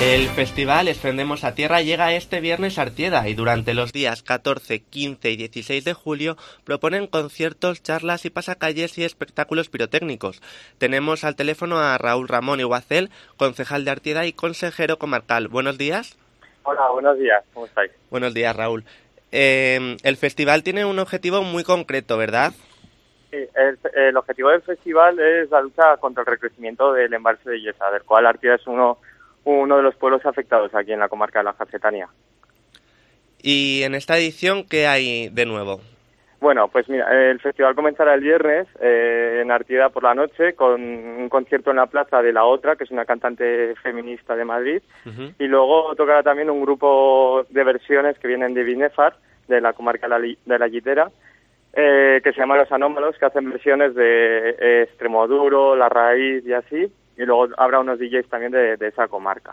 El festival Extendemos a Tierra llega este viernes a Artieda y durante los días 14, 15 y 16 de julio proponen conciertos, charlas y pasacalles y espectáculos pirotécnicos. Tenemos al teléfono a Raúl Ramón Iguacel, concejal de Artieda y consejero comarcal. Buenos días. Hola, buenos días. ¿Cómo estáis? Buenos días, Raúl. El festival tiene un objetivo muy concreto, ¿verdad? Sí, el objetivo del festival es la lucha contra el recrecimiento del embalse de Illesa, del cual Artieda es uno de los pueblos afectados aquí en la comarca de la Jacetania. Y en esta edición, ¿qué hay de nuevo? Bueno, pues mira, el festival comenzará el viernes en Artieda por la noche con un concierto en la plaza de La Otra, que es una cantante feminista de Madrid, y luego tocará también un grupo de versiones que vienen de Binefar, de la comarca de la Llitera, que se llama Los Anómalos, que hacen versiones de Extremoduro, La Raíz y así, y luego habrá unos DJs también de esa comarca.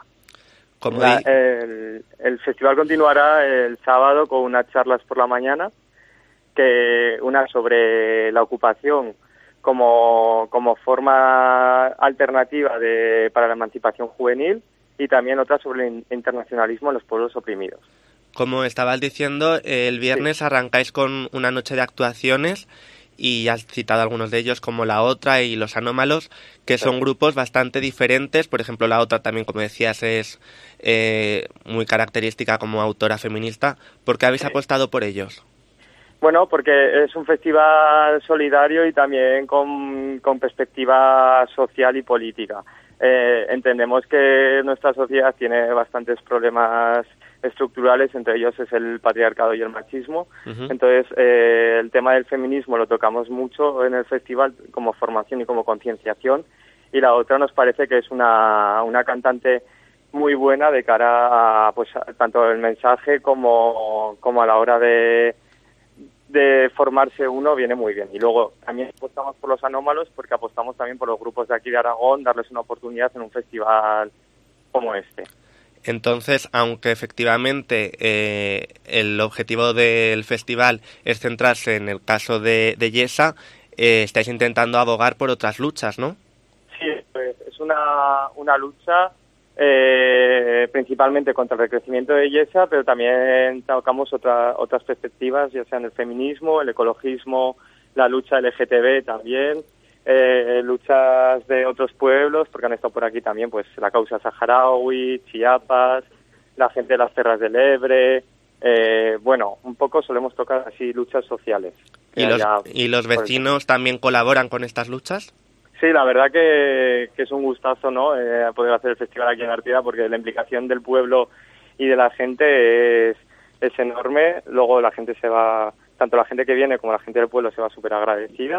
El festival continuará el sábado con unas charlas por la mañana, que una sobre la ocupación como forma alternativa para la emancipación juvenil y también otra sobre el internacionalismo en los pueblos oprimidos. Como estabas diciendo, el viernes arrancáis con una noche de actuaciones y has citado algunos de ellos como La Otra y Los Anómalos, que son grupos bastante diferentes. Por ejemplo, La Otra también, como decías, es muy característica como autora feminista. ¿Por qué habéis apostado por ellos? Bueno, porque es un festival solidario y también con perspectiva social y política. Entendemos que nuestra sociedad tiene bastantes problemas estructurales, entre ellos es el patriarcado y el machismo. Entonces, el tema del feminismo lo tocamos mucho en el festival como formación y como concienciación, y La Otra nos parece que es una cantante muy buena de cara a pues tanto el mensaje como a la hora de formarse uno viene muy bien. Y luego también apostamos por Los Anómalos porque apostamos también por los grupos de aquí de Aragón, darles una oportunidad en un festival como este. Entonces, aunque efectivamente el objetivo del festival es centrarse en el caso de Illesa, estáis intentando abogar por otras luchas, ¿no? Sí, pues es una lucha principalmente contra el recrecimiento de Illesa, pero también tocamos otras perspectivas, ya sean el feminismo, el ecologismo, la lucha LGTB también, luchas de otros pueblos, porque han estado por aquí también pues la causa saharaui, Chiapas, la gente de las Terras del Ebre, bueno, un poco solemos tocar así luchas sociales. ¿Y los vecinos también colaboran con estas luchas? Sí, la verdad que es un gustazo, ¿no? Poder hacer el festival aquí en Artieda, porque la implicación del pueblo y de la gente es enorme. Luego la gente tanto la gente que viene como la gente del pueblo se va súper agradecida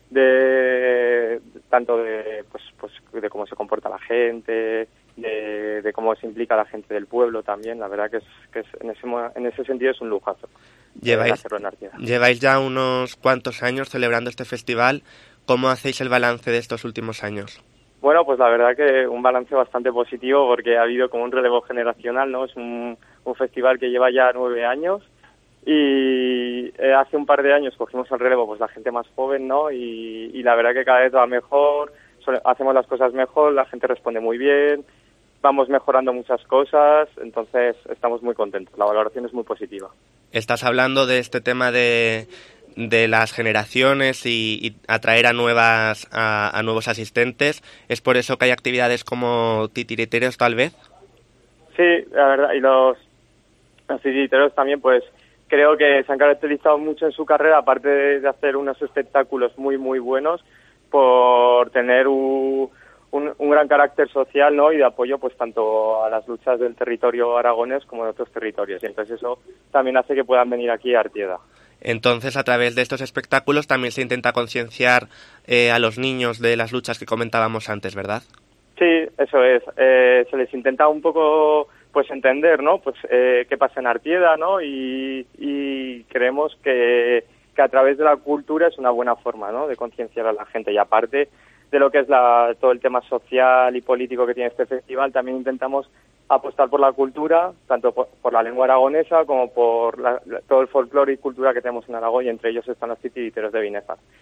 tanto de cómo se comporta la gente, de cómo se implica la gente del pueblo también. La verdad que es en ese sentido es un lujazo hacerlo en Artieda. Lleváis ya unos cuantos años celebrando este festival. ¿Cómo hacéis el balance de estos últimos años? Bueno, pues la verdad que un balance bastante positivo porque ha habido como un relevo generacional, ¿no? Es un festival que lleva ya 9 años y hace un par de años cogimos el relevo pues la gente más joven, ¿no? Y la verdad que cada vez va mejor, hacemos las cosas mejor, la gente responde muy bien, vamos mejorando muchas cosas, entonces estamos muy contentos, la valoración es muy positiva. Estás hablando de este tema de las generaciones y atraer a nuevos asistentes. ¿Es por eso que hay actividades como titiriteros tal vez? Sí, la verdad, y los titiriteros también pues creo que se han caracterizado mucho en su carrera, aparte de hacer unos espectáculos muy muy buenos, por tener un gran carácter social, ¿no? Y de apoyo pues tanto a las luchas del territorio aragonés como de otros territorios, y entonces eso también hace que puedan venir aquí a Artieda. Entonces, a través de estos espectáculos también se intenta concienciar a los niños de las luchas que comentábamos antes, ¿verdad? Sí, eso es. Se les intenta un poco pues entender, ¿no? Pues qué pasa en Artieda, ¿no? Y creemos que a través de la cultura es una buena forma, ¿no? De concienciar a la gente. Y aparte de lo que es todo el tema social y político que tiene este festival, también intentamos apostar por la cultura, tanto por la lengua aragonesa como por todo el folclore y cultura que tenemos en Aragón, y entre ellos están los titiriteros de Binefar.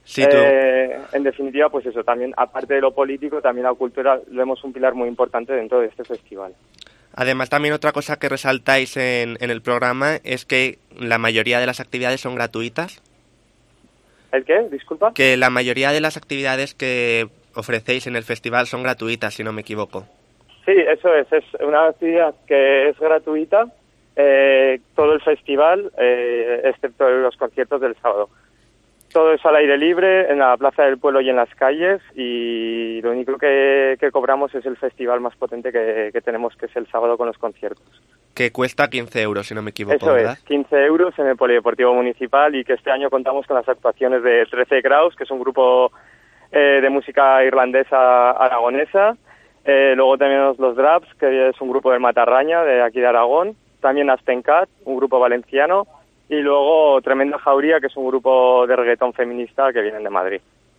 Sí, tú. En definitiva, pues eso, también, aparte de lo político, también la cultura lo vemos un pilar muy importante dentro de este festival. Además, también otra cosa que resaltáis en el programa es que la mayoría de las actividades son gratuitas. ¿El qué? Disculpa. Que la mayoría de las actividades que ofrecéis en el festival son gratuitas, si no me equivoco. Sí, eso es una actividad que es gratuita, todo el festival, excepto los conciertos del sábado. Todo es al aire libre, en la Plaza del Pueblo y en las calles, y lo único que cobramos es el festival más potente que tenemos, que es el sábado con los conciertos. Que cuesta 15 euros, si no me equivoco, Eso ¿verdad? es, 15 euros en el Polideportivo Municipal, y que este año contamos con las actuaciones de 13 Graus, que es un grupo de música irlandesa aragonesa. Luego tenemos los Draps, que es un grupo del Matarraña, de aquí de Aragón. También Astencat, un grupo valenciano. Y luego Tremenda Jauría, que es un grupo de reggaetón feminista que vienen de Madrid.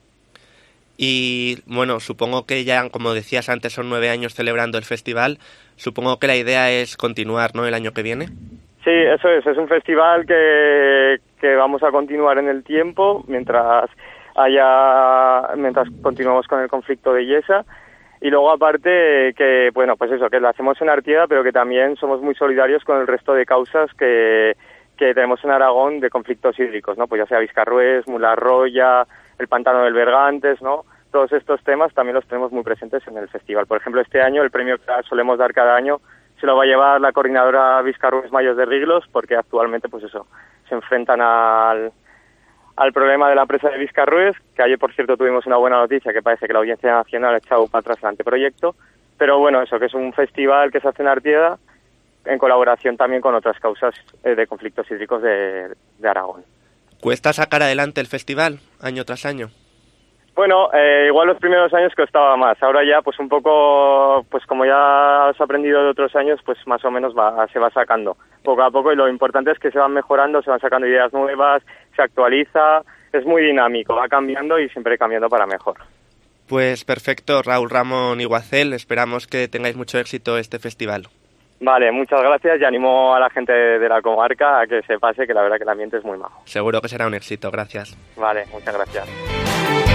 Y bueno, supongo que ya, como decías antes, son 9 años celebrando el festival. Supongo que la idea es continuar, ¿no?, el año que viene. Sí, eso es un festival que vamos a continuar en el tiempo mientras continuamos con el conflicto de Yesa. Y luego aparte que, bueno, pues eso, que lo hacemos en Artieda, pero que también somos muy solidarios con el resto de causas que tenemos en Aragón de conflictos hídricos, ¿no? Pues ya sea Viscarrués, Mularroya, el pantano del Bergantes, ¿no? Todos estos temas también los tenemos muy presentes en el festival. Por ejemplo, este año el premio que solemos dar cada año se lo va a llevar la coordinadora Viscarrués Mayos de Riglos, porque actualmente, pues eso, se enfrentan al problema de la empresa de Viscarrués, que ayer, por cierto, tuvimos una buena noticia, que parece que la Audiencia Nacional ha echado para atrás el anteproyecto, pero bueno, eso, que es un festival que se hace en Artieda, en colaboración también con otras causas de conflictos hídricos de Aragón. ¿Cuesta sacar adelante el festival año tras año? Bueno, igual los primeros años costaba más. Ahora ya, pues un poco, pues como ya has aprendido de otros años, pues más o menos se va sacando poco a poco, y lo importante es que se van mejorando, se van sacando ideas nuevas, se actualiza, es muy dinámico, va cambiando y siempre cambiando para mejor. Pues perfecto, Raúl Ramón Iguacel, esperamos que tengáis mucho éxito este festival. Vale, muchas gracias, y animo a la gente de la comarca a que se pase, que la verdad que el ambiente es muy majo. Seguro que será un éxito, gracias. Vale, muchas gracias.